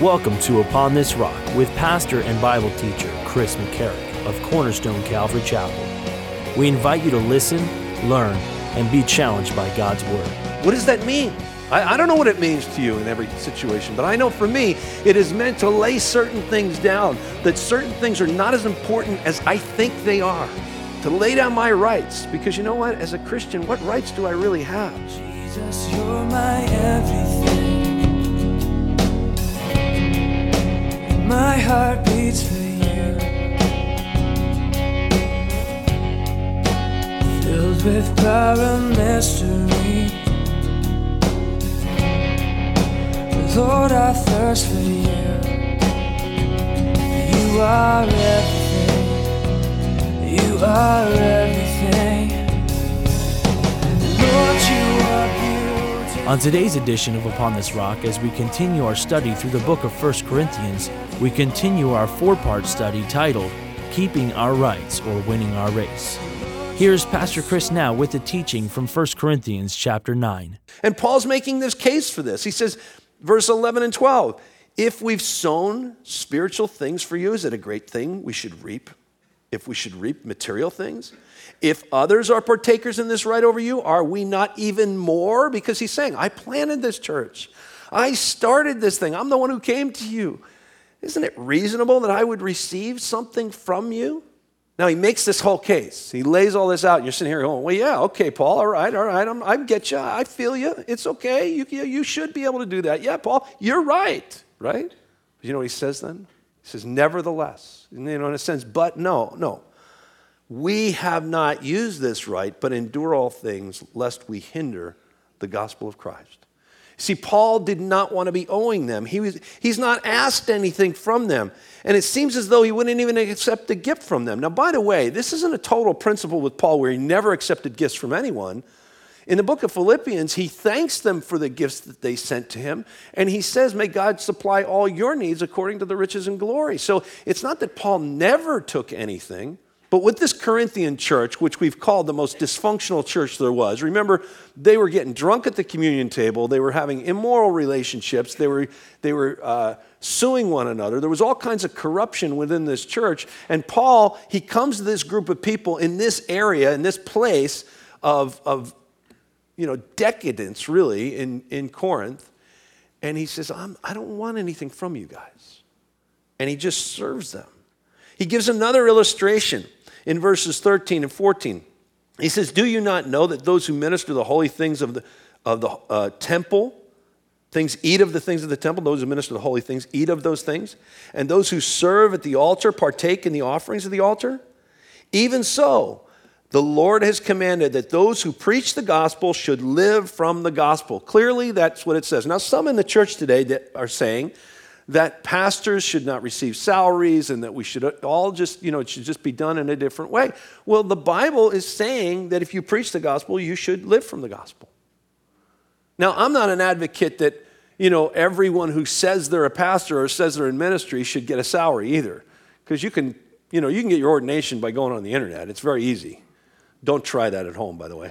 Welcome to Upon This Rock with pastor and Bible teacher Chris McCarrick of Cornerstone Calvary Chapel. We invite you to listen, learn, and be challenged by God's Word. What does that mean? I don't know what it means to you in every situation, but I know for me, it is meant to lay certain things down, that certain things are not as important as I think they are. To lay down my rights, because you know what? As a Christian, what rights do I really have? Jesus, you're my everything. My heart beats for you. Filled with power and mystery. Lord, I thirst for you. You are everything. You are everything. Lord, you are beautiful. On today's edition of Upon This Rock, as we continue our study through the book of 1 Corinthians, we continue our four-part study titled, Keeping Our Rights or Winning Our Race. Here's Pastor Chris now with the teaching from 1 Corinthians chapter 9. And Paul's making this case for this. He says, verse 11 and 12, if we've sown spiritual things for you, is it a great thing we should reap? If we should reap material things? If others are partakers in this right over you, are we not even more? Because he's saying, I planted this church. I started this thing. I'm the one who came to you. Isn't it reasonable that I would receive something from you? Now, he makes this whole case. He lays all this out, and you're sitting here going, well, yeah, okay, Paul, all right, I get you. I feel you. It's okay. You should be able to do that. Yeah, Paul, you're right? But you know what he says then? He says, nevertheless, in a sense, but no. We have not used this right, but endure all things, lest we hinder the gospel of Christ. See, Paul did not want to be owing them. He's not asked anything from them. And it seems as though he wouldn't even accept a gift from them. Now, by the way, this isn't a total principle with Paul where he never accepted gifts from anyone. In the book of Philippians, he thanks them for the gifts that they sent to him. And he says, may God supply all your needs according to the riches and glory. So it's not that Paul never took anything. But with this Corinthian church, which we've called the most dysfunctional church there was, remember, they were getting drunk at the communion table. They were having immoral relationships. They were suing one another. There was all kinds of corruption within this church. And Paul, he comes to this group of people in this area, in this place of decadence, really, in Corinth. And he says, I don't want anything from you guys. And he just serves them. He gives another illustration in verses 13 and 14. He says, do you not know that those who minister the holy things of the temple, eat of the things of the temple, those who minister the holy things eat of those things, and those who serve at the altar partake in the offerings of the altar? Even so, the Lord has commanded that those who preach the gospel should live from the gospel. Clearly, that's what it says. Now, some in the church today that are saying that pastors should not receive salaries and that we should all just, it should just be done in a different way. Well, the Bible is saying that if you preach the gospel, you should live from the gospel. Now, I'm not an advocate that, everyone who says they're a pastor or says they're in ministry should get a salary either. Because you can get your ordination by going on the internet. It's very easy. Don't try that at home, by the way.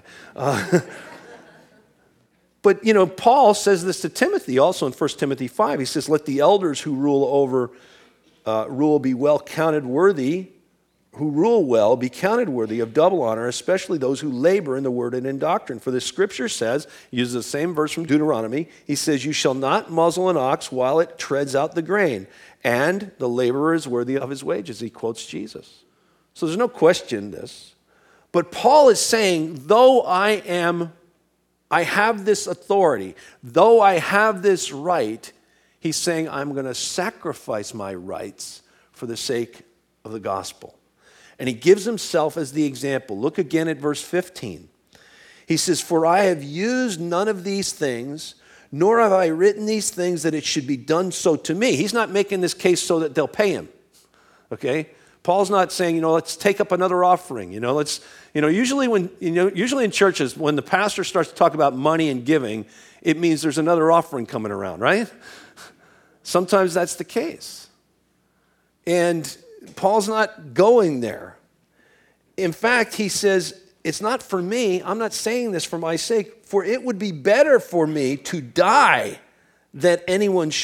But, Paul says this to Timothy also in 1 Timothy 5. He says, let the elders who rule be well counted worthy, who rule well, be counted worthy of double honor, especially those who labor in the word and in doctrine. For the scripture says, he uses the same verse from Deuteronomy, he says, you shall not muzzle an ox while it treads out the grain, and the laborer is worthy of his wages. He quotes Jesus. So there's no question in this. But Paul is saying, though I have this authority, though I have this right, he's saying I'm going to sacrifice my rights for the sake of the gospel. And he gives himself as the example. Look again at verse 15. He says, for I have used none of these things, nor have I written these things that it should be done so to me. He's not making this case so that they'll pay him, okay? Paul's not saying, let's take up another offering. Usually in churches, when the pastor starts to talk about money and giving, it means there's another offering coming around, right? Sometimes that's the case. And Paul's not going there. In fact, he says, it's not for me. I'm not saying this for my sake, for it would be better for me to die that anyone should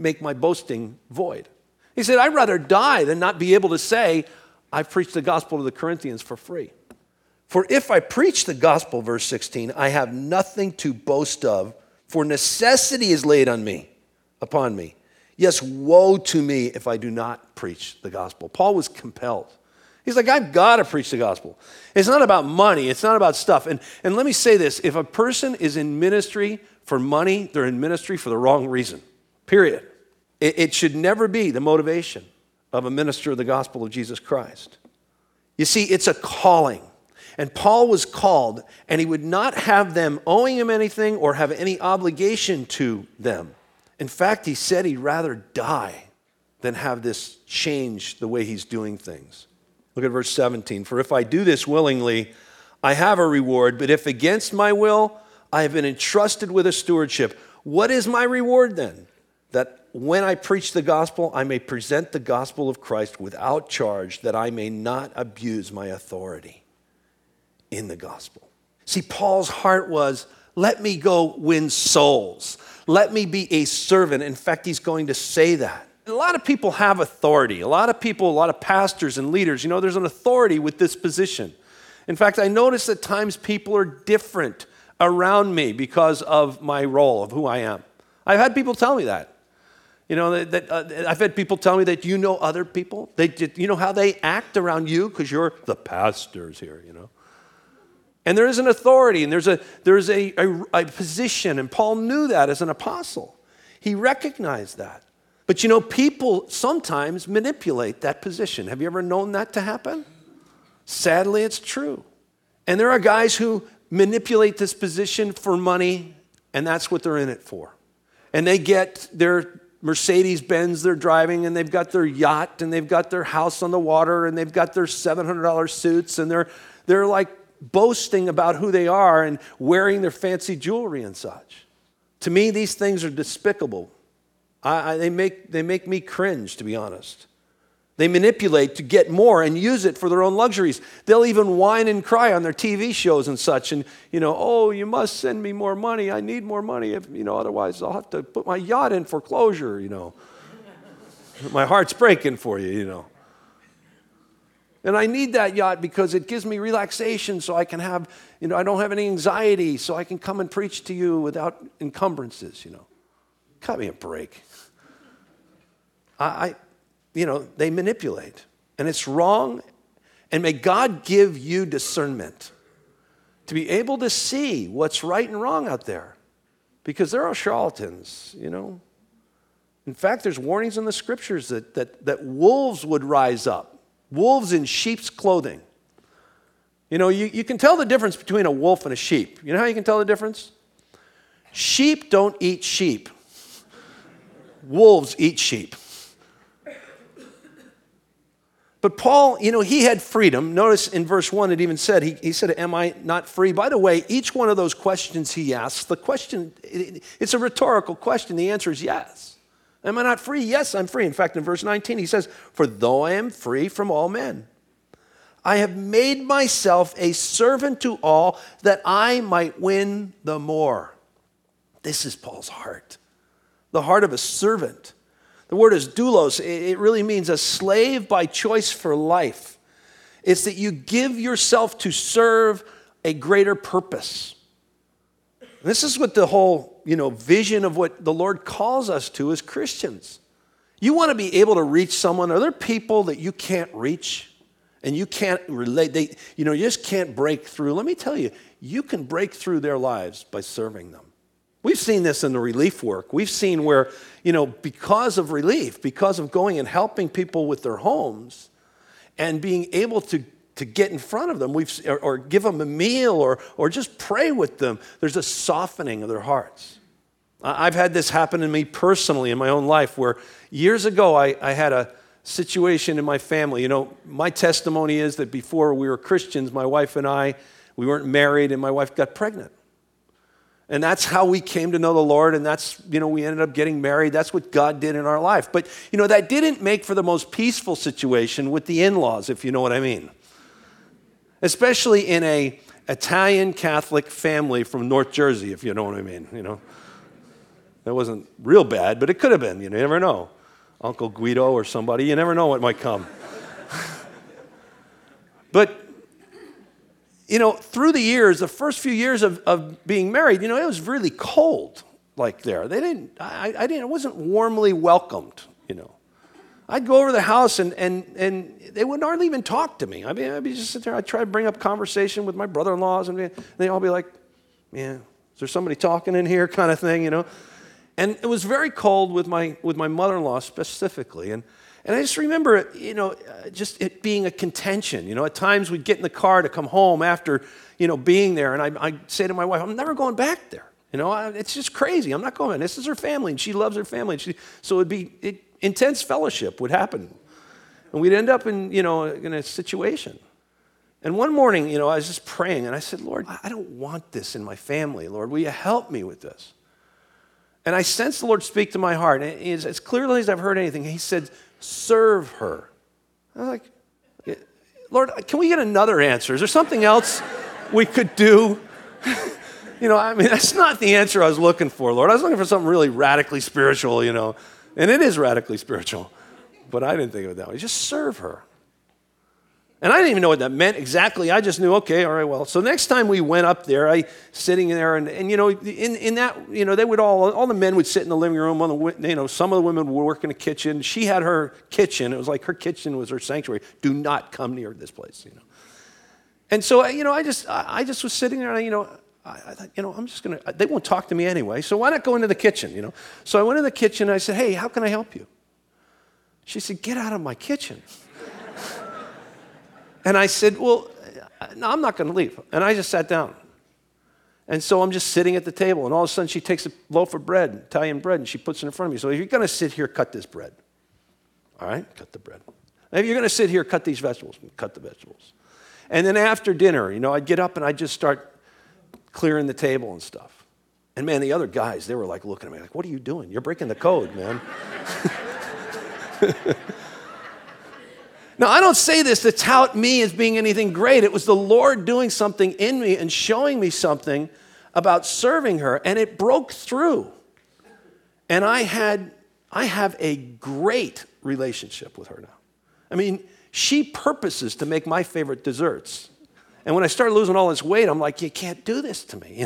make my boasting void. He said, I'd rather die than not be able to say, I've preached the gospel to the Corinthians for free. For if I preach the gospel, verse 16, I have nothing to boast of, for necessity is laid upon me. Yes, woe to me if I do not preach the gospel. Paul was compelled. He's like, I've got to preach the gospel. It's not about money. It's not about stuff. And let me say this. If a person is in ministry for money, they're in ministry for the wrong reason, period. It should never be the motivation of a minister of the gospel of Jesus Christ. You see, it's a calling. And Paul was called, and he would not have them owing him anything or have any obligation to them. In fact, he said he'd rather die than have this change the way he's doing things. Look at verse 17. For if I do this willingly, I have a reward, but if against my will, I have been entrusted with a stewardship. What is my reward then? That when I preach the gospel, I may present the gospel of Christ without charge, that I may not abuse my authority in the gospel. See, Paul's heart was, let me go win souls. Let me be a servant. In fact, he's going to say that. A lot of people have authority. A lot of pastors and leaders, there's an authority with this position. In fact, I notice at times people are different around me because of my role, of who I am. I've had people tell me that. I've had people tell me that other people. You know how they act around you because you're the pastors here, And there is an authority, and there's a position, and Paul knew that as an apostle. He recognized that. But people sometimes manipulate that position. Have you ever known that to happen? Sadly, it's true. And there are guys who manipulate this position for money, and that's what they're in it for. And they get their Mercedes-Benz they're driving, and they've got their yacht, and they've got their house on the water, and they've got their $700 suits, and they're like boasting about who they are and wearing their fancy jewelry and such. To me, these things are despicable. They make me cringe, to be honest. They manipulate to get more and use it for their own luxuries. They'll even whine and cry on their TV shows and such. And, oh, you must send me more money. I need more money. Otherwise I'll have to put my yacht in foreclosure, My heart's breaking for you, And I need that yacht because it gives me relaxation so I can have, I don't have any anxiety, so I can come and preach to you without encumbrances, Cut me a break. They manipulate, and it's wrong. And may God give you discernment to be able to see what's right and wrong out there, because there are charlatans, In fact, there's warnings in the scriptures that wolves would rise up, wolves in sheep's clothing. You can tell the difference between a wolf and a sheep. You know how you can tell the difference? Sheep don't eat sheep. Wolves eat sheep. But Paul, he had freedom. Notice in verse 1 it even said, he said, am I not free? By the way, each one of those questions he asks, the question, it's a rhetorical question. The answer is yes. Am I not free? Yes, I'm free. In fact, in verse 19 he says, for though I am free from all men, I have made myself a servant to all that I might win the more. This is Paul's heart. The heart of a servant. The word is doulos. It really means a slave by choice for life. It's that you give yourself to serve a greater purpose. This is what the whole, vision of what the Lord calls us to as Christians. You want to be able to reach someone. Are there people that you can't reach and you can't relate? You just can't break through. Let me tell you, you can break through their lives by serving them. We've seen this in the relief work. We've seen where, because of relief, because of going and helping people with their homes and being able to get in front of them, or give them a meal or just pray with them, there's a softening of their hearts. I've had this happen to me personally in my own life where years ago I had a situation in my family. My testimony is that before we were Christians, my wife and I, we weren't married, and my wife got pregnant. And that's how we came to know the Lord, and that's, we ended up getting married. That's what God did in our life. But, that didn't make for the most peaceful situation with the in-laws, if you know what I mean. Especially in a Italian Catholic family from North Jersey, if you know what I mean, That wasn't real bad, but it could have been. You never know. Uncle Guido or somebody, you never know what might come. But, through the years, the first few years of being married, it was really cold like there. I wasn't warmly welcomed, I'd go over to the house and they would hardly even talk to me. I'd just sit there. I'd try to bring up conversation with my brother-in-laws, and they'd all be like, "Yeah, is there somebody talking in here?" kind of thing, And it was very cold with my mother-in-law specifically, and I just remember, just it being a contention. At times we'd get in the car to come home after, being there, and I'd say to my wife, "I'm never going back there. It's just crazy. I'm not going. This is her family, and she loves her family. So intense fellowship would happen, and we'd end up in a situation." And one morning, I was just praying, and I said, "Lord, I don't want this in my family. Lord, will you help me with this?" And I sensed the Lord speak to my heart, and as clearly as I've heard anything, He said, "Serve her." I was like, "Lord, can we get another answer? Is there something else we could do?" That's not the answer I was looking for, Lord. I was looking for something really radically spiritual, and it is radically spiritual, but I didn't think of it that way. Just serve her. And I didn't even know what that meant exactly. I just knew, okay, all right, well. So next time we went up there, sitting there, and in that, they would all the men would sit in the living room. Some of the women would work in the kitchen. She had her kitchen. It was like her kitchen was her sanctuary. Do not come near this place, And so, I just was sitting there, and I thought, I'm just going to, they won't talk to me anyway, so why not go into the kitchen, So I went in the kitchen, and I said, "Hey, how can I help you?" She said, "Get out of my kitchen." And I said, "Well, no, I'm not going to leave." And I just sat down. And so I'm just sitting at the table, and all of a sudden she takes a loaf of bread, Italian bread, and she puts it in front of me. So if you're going to sit here, cut this bread. All right, cut the bread. If you're going to sit here, cut these vegetables, cut the vegetables. And then after dinner, I'd get up and I'd just start clearing the table and stuff. And man, the other guys, they were like looking at me like, "What are you doing? You're breaking the code, man." Now, I don't say this to tout me as being anything great. It was the Lord doing something in me and showing me something about serving her, and it broke through. And I have a great relationship with her now. She purposes to make my favorite desserts. And when I started losing all this weight, I'm like, "You can't do this to me,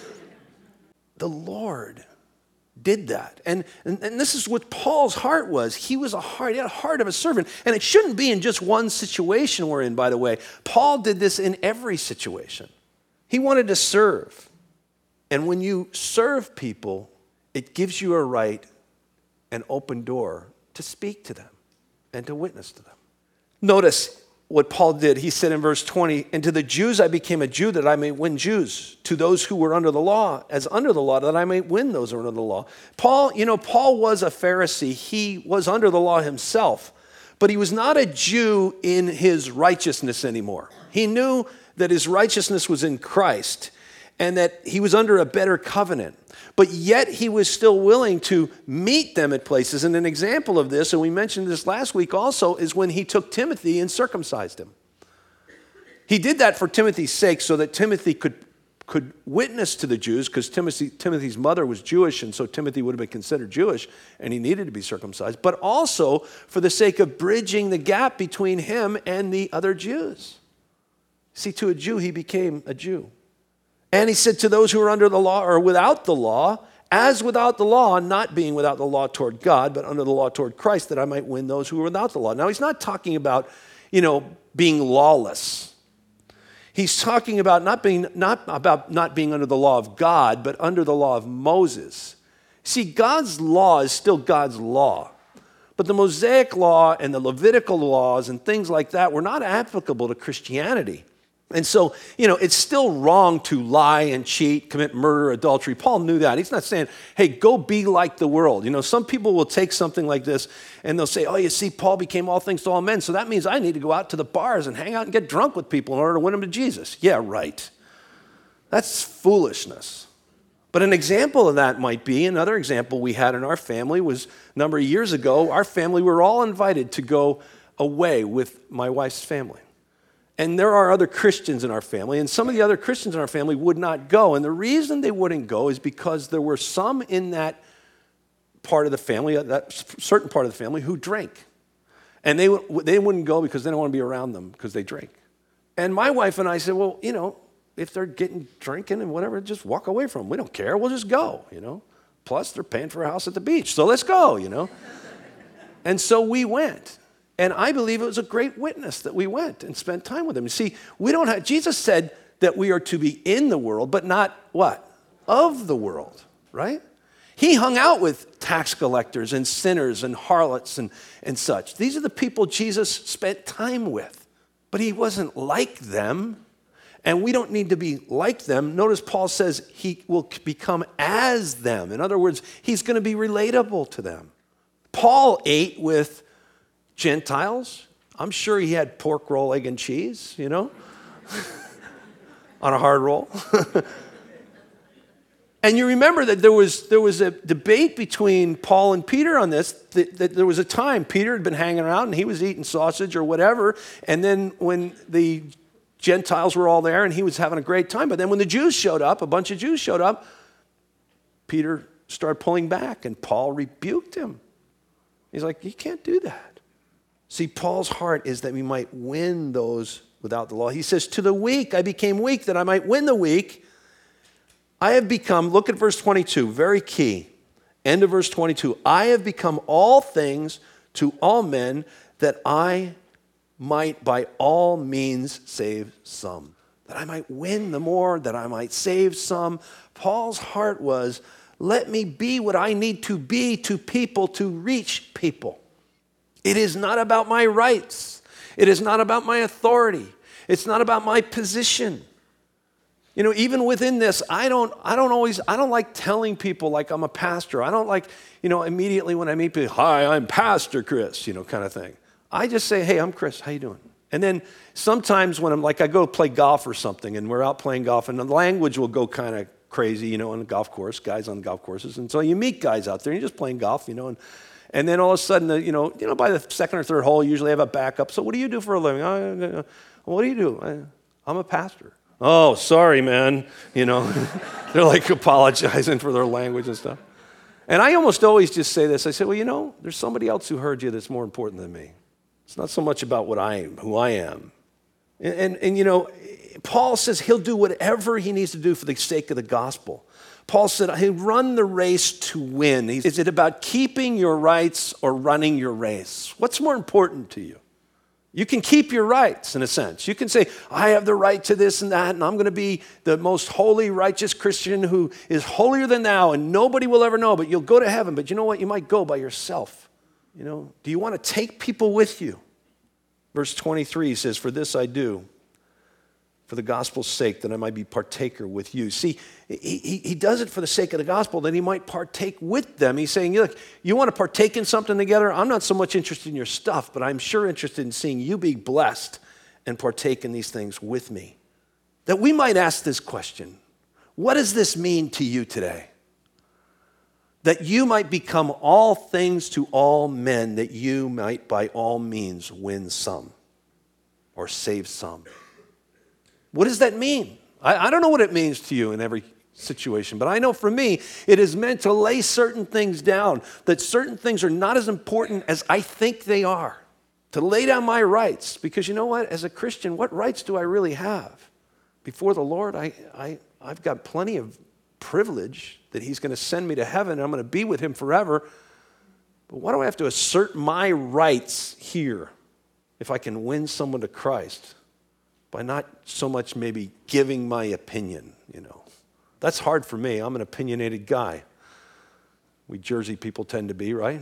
The Lord did that. And this is what Paul's heart was. He had a heart of a servant. And it shouldn't be in just one situation we're in, by the way. Paul did this in every situation. He wanted to serve. And when you serve people, it gives you a right, an open door to speak to them and to witness to them. Notice what Paul did. He said in verse 20, "And to the Jews I became a Jew that I may win Jews. To those who were under the law, as under the law, that I may win those who are under the law." Paul was a Pharisee. He was under the law himself, but he was not a Jew in his righteousness anymore. He knew that his righteousness was in Christ and that he was under a better covenant. But yet he was still willing to meet them at places. And an example of this, and we mentioned this last week also, is when he took Timothy and circumcised him. He did that for Timothy's sake so that Timothy could witness to the Jews, because Timothy's mother was Jewish, and so Timothy would have been considered Jewish, and he needed to be circumcised, but also for the sake of bridging the gap between him and the other Jews. See, to a Jew, he became a Jew. And he said, to those who are under the law or without the law, as without the law, not being without the law toward God, but under the law toward Christ, that I might win those who are without the law. Now, he's not talking about, being lawless. He's talking about not being under the law of God, but under the law of Moses. See, God's law is still God's law. But the Mosaic law and the Levitical laws and things like that were not applicable to Christianity. And so, it's still wrong to lie and cheat, commit murder, adultery. Paul knew that. He's not saying, hey, go be like the world. Some people will take something like this and they'll say, oh, you see, Paul became all things to all men, so that means I need to go out to the bars and hang out and get drunk with people in order to win them to Jesus. Yeah, right. That's foolishness. But an example of that might be, another example we had in our family was a number of years ago, our family were all invited to go away with my wife's family. And there are other Christians in our family, and some of the other Christians in our family would not go. And the reason they wouldn't go is because there were some in that part of the family, that certain part of the family, who drank. And they wouldn't go because they don't want to be around them because they drink. And my wife and I said, well, if they're drinking and whatever, just walk away from them. We don't care. We'll just go, Plus, they're paying for a house at the beach, so let's go, And so we went. And I believe it was a great witness that we went and spent time with them. You see, Jesus said that we are to be in the world, but not what? Of the world, right? He hung out with tax collectors and sinners and harlots and such. These are the people Jesus spent time with. But he wasn't like them, and we don't need to be like them. Notice Paul says he will become as them. In other words, he's going to be relatable to them. Paul ate with Gentiles. I'm sure he had pork roll, egg, and cheese, on a hard roll. And you remember that there was a debate between Paul and Peter on this, that there was a time Peter had been hanging around and he was eating sausage or whatever, and then when the Gentiles were all there and he was having a great time, but then when the Jews showed up, a bunch of Jews showed up, Peter started pulling back and Paul rebuked him. He's like, you can't do that. See, Paul's heart is that we might win those without the law. He says, to the weak I became weak that I might win the weak. I have become, look at verse 22, very key. End of verse 22. I have become all things to all men that I might by all means save some. That I might win the more, that I might save some. Paul's heart was, let me be what I need to be to people to reach people. It is not about my rights. It is not about my authority. It's not about my position. Even within this, I don't like telling people like I'm a pastor. I don't like, immediately when I meet people, hi, I'm Pastor Chris, kind of thing. I just say, hey, I'm Chris, how you doing? And then sometimes when I go play golf or something and we're out playing golf and the language will go kind of crazy, on the golf course, guys on golf courses. And so you meet guys out there and you're just playing golf, and then all of a sudden, by the second or third hole, you usually have a backup. So what do you do for a living? What do you do? I'm a pastor. Oh, sorry, man. They're like apologizing for their language and stuff. And I almost always just say this. I say, well, there's somebody else who heard you that's more important than me. It's not so much about who I am. And Paul says he'll do whatever he needs to do for the sake of the gospel. Paul said he'll run the race to win. Is it about keeping your rights or running your race? What's more important to you? You can keep your rights, in a sense. You can say, I have the right to this and that, and I'm going to be the most holy, righteous Christian who is holier than thou, and nobody will ever know, but you'll go to heaven. But you know what? You might go by yourself. Do you want to take people with you? Verse 23 says, for this I do, for the gospel's sake, that I might be partaker with you. See, he does it for the sake of the gospel, that he might partake with them. He's saying, look, you want to partake in something together? I'm not so much interested in your stuff, but I'm sure interested in seeing you be blessed and partake in these things with me. That we might ask this question, what does this mean to you today? That you might become all things to all men, that you might by all means win some or save some. What does that mean? I don't know what it means to you in every situation, but I know for me, it is meant to lay certain things down, that certain things are not as important as I think they are. To lay down my rights, because you know what? As a Christian, what rights do I really have? Before the Lord, I've got plenty of privilege that he's going to send me to heaven and I'm going to be with him forever. But why do I have to assert my rights here if I can win someone to Christ? By not so much maybe giving my opinion, That's hard for me. I'm an opinionated guy. We Jersey people tend to be, right?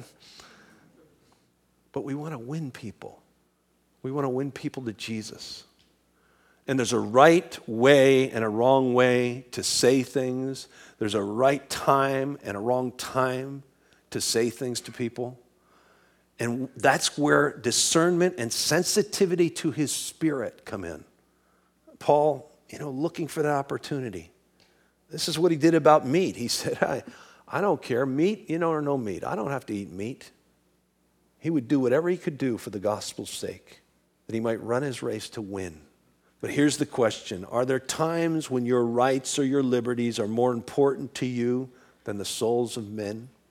But we want to win people. We want to win people to Jesus. And there's a right way and a wrong way to say things. There's a right time and a wrong time to say things to people. And that's where discernment and sensitivity to his spirit come in. Paul, looking for that opportunity. This is what he did about meat. He said, I don't care, meat, or no meat. I don't have to eat meat. He would do whatever he could do for the gospel's sake, that he might run his race to win. But here's the question. Are there times when your rights or your liberties are more important to you than the souls of men?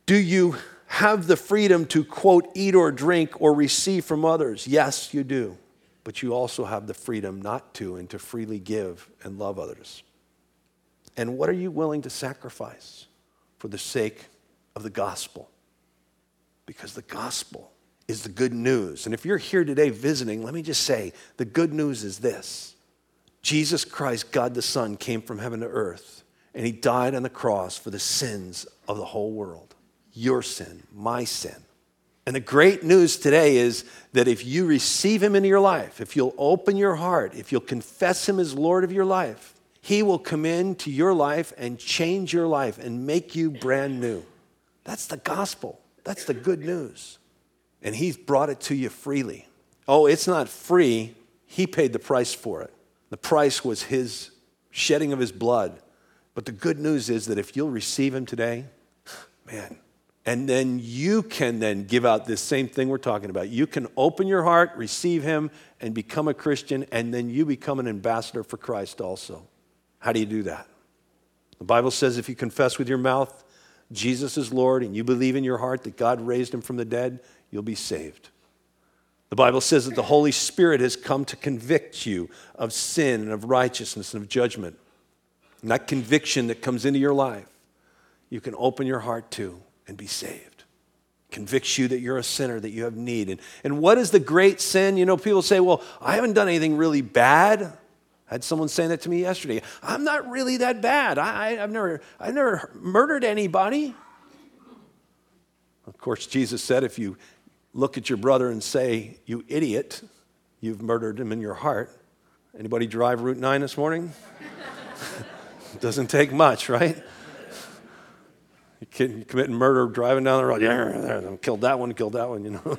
Do you have the freedom to, quote, eat or drink or receive from others? Yes, you do. But you also have the freedom not to and to freely give and love others. And what are you willing to sacrifice for the sake of the gospel? Because the gospel is the good news. And if you're here today visiting, let me just say, the good news is this. Jesus Christ, God the Son, came from heaven to earth, and he died on the cross for the sins of the whole world. Your sin, my sin. And the great news today is that if you receive him into your life, if you'll open your heart, if you'll confess him as Lord of your life, he will come into your life and change your life and make you brand new. That's the gospel. That's the good news. And he's brought it to you freely. Oh, it's not free. He paid the price for it. The price was his shedding of his blood. But the good news is that if you'll receive him today, man, and then you can then give out this same thing we're talking about. You can open your heart, receive him, and become a Christian, and then you become an ambassador for Christ also. How do you do that? The Bible says if you confess with your mouth Jesus is Lord and you believe in your heart that God raised him from the dead, you'll be saved. The Bible says that the Holy Spirit has come to convict you of sin and of righteousness and of judgment. And that conviction that comes into your life, you can open your heart to and be saved. Convicts you that you're a sinner, that you have need. And what is the great sin? You know, people say, well, I haven't done anything really bad. I had someone saying that to me yesterday. I'm not really that bad. I've never murdered anybody. Of course, Jesus said, if you look at your brother and say, you idiot, you've murdered him in your heart. Anybody drive Route 9 this morning? It doesn't take much, right? You're committing murder, driving down the road. Yeah, killed that one, you know.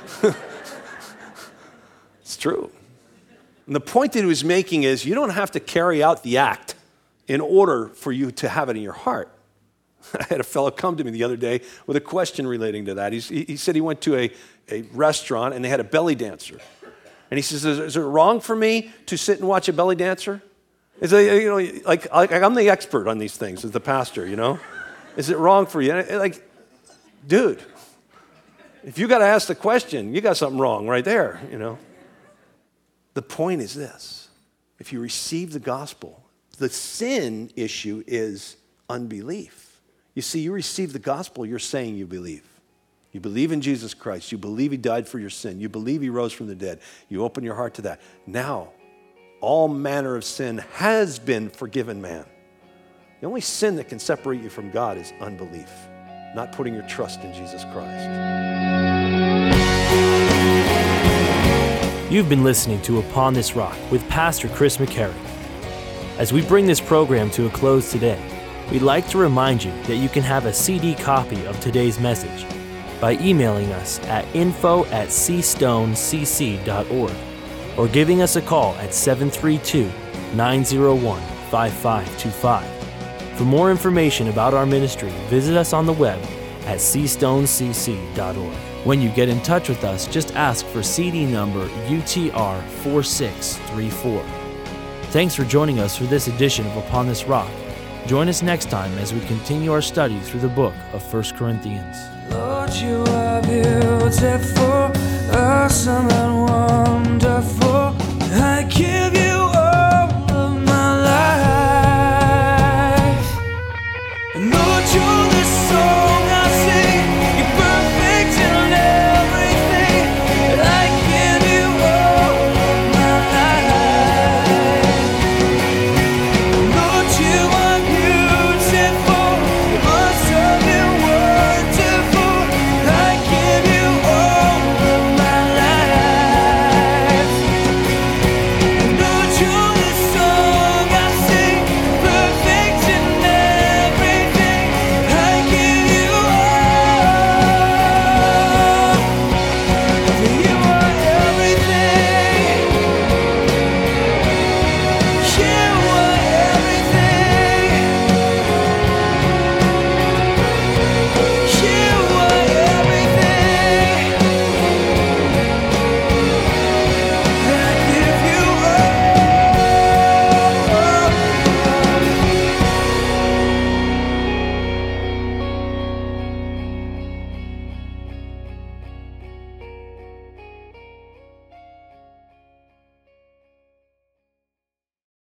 It's true. And the point that he was making is you don't have to carry out the act in order for you to have it in your heart. I had a fellow come to me the other day with a question relating to that. He said he went to a restaurant and they had a belly dancer. And he says, is it wrong for me to sit and watch a belly dancer? Is it, you know, like I'm the expert on these things as the pastor, you know? Is it wrong for you? Like, dude, if you got to ask the question, you got something wrong right there, you know? The point is this. If you receive the gospel, the sin issue is unbelief. You see, you receive the gospel, you're saying you believe. You believe in Jesus Christ. You believe he died for your sin. You believe he rose from the dead. You open your heart to that. Now, all manner of sin has been forgiven man. The only sin that can separate you from God is unbelief, not putting your trust in Jesus Christ. You've been listening to Upon This Rock with Pastor Chris McCary. As we bring this program to a close today, we'd like to remind you that you can have a CD copy of today's message by emailing us at info@cstonecc.org or giving us a call at 732-901-5525. For more information about our ministry, visit us on the web at cstonecc.org. When you get in touch with us, just ask for CD number UTR4634. Thanks for joining us for this edition of Upon This Rock. Join us next time as we continue our study through the book of 1 Corinthians. Lord, you are beautiful, awesome and wonderful. I give you